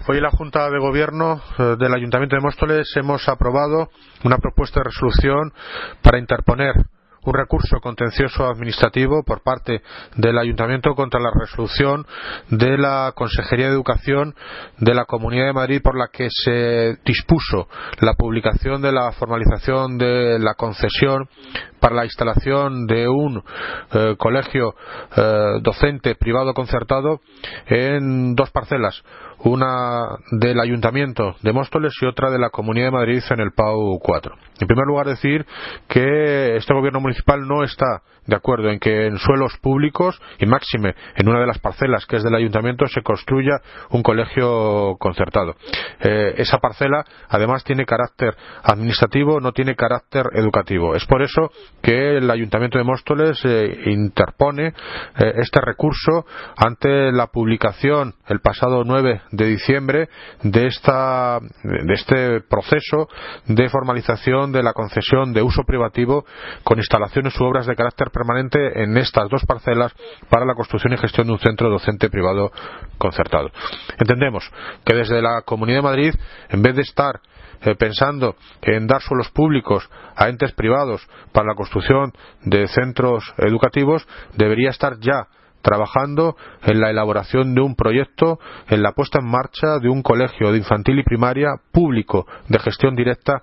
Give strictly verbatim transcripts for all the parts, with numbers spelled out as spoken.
Hoy en la Junta de Gobierno eh, del Ayuntamiento de Móstoles hemos aprobado una propuesta de resolución para interponer un recurso contencioso administrativo por parte del Ayuntamiento contra la resolución de la Consejería de Educación de la Comunidad de Madrid por la que se dispuso la publicación de la formalización de la concesión para la instalación de un eh, colegio eh, docente privado concertado en dos parcelas, una del Ayuntamiento de Móstoles y otra de la Comunidad de Madrid en el P A U cuatro. En primer lugar, decir que este gobierno municipal no está de acuerdo en que en suelos públicos y máxime en una de las parcelas que es del Ayuntamiento se construya un colegio concertado. Eh, esa parcela además tiene carácter administrativo, no tiene carácter educativo. Es por eso que el Ayuntamiento de Móstoles eh, interpone eh, este recurso ante la publicación el pasado nueve de diciembre de esta de este proceso de formalización de la concesión de uso privativo con instalaciones u obras de carácter permanente en estas dos parcelas para la construcción y gestión de un centro docente privado concertado. Entendemos que desde la Comunidad de Madrid, en vez de estar eh, pensando en dar suelos públicos a entes privados para la construcción de centros educativos, debería estar ya trabajando en la elaboración de un proyecto, en la puesta en marcha de un colegio de infantil y primaria público de gestión directa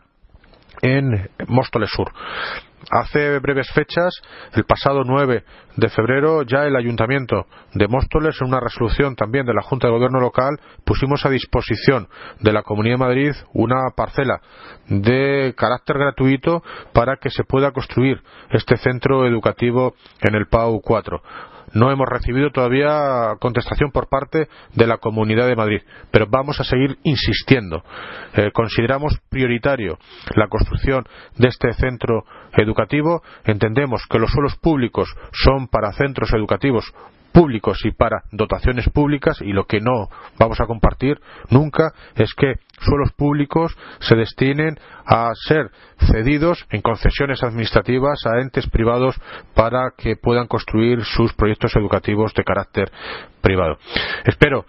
en Móstoles Sur. Hace breves fechas, el pasado nueve de febrero, ya el Ayuntamiento de Móstoles, en una resolución también de la Junta de Gobierno local, pusimos a disposición de la Comunidad de Madrid una parcela de carácter gratuito para que se pueda construir este centro educativo en el P A U cuatro. No hemos recibido todavía contestación por parte de la Comunidad de Madrid, pero vamos a seguir insistiendo. Eh, consideramos prioritario la construcción de este centro educativo. Entendemos que los suelos públicos son para centros educativos públicos y para dotaciones públicas, y lo que no vamos a compartir nunca es que suelos públicos se destinen a ser cedidos en concesiones administrativas a entes privados para que puedan construir sus proyectos educativos de carácter privado. Espero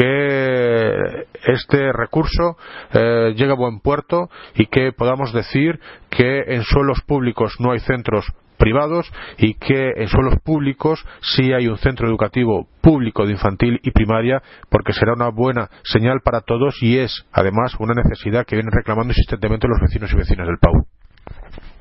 que este recurso eh, llegue a buen puerto y que podamos decir que en suelos públicos no hay centros privados y que en suelos públicos sí hay un centro educativo público de infantil y primaria, porque será una buena señal para todos y es además una necesidad que vienen reclamando insistentemente los vecinos y vecinas del P A U.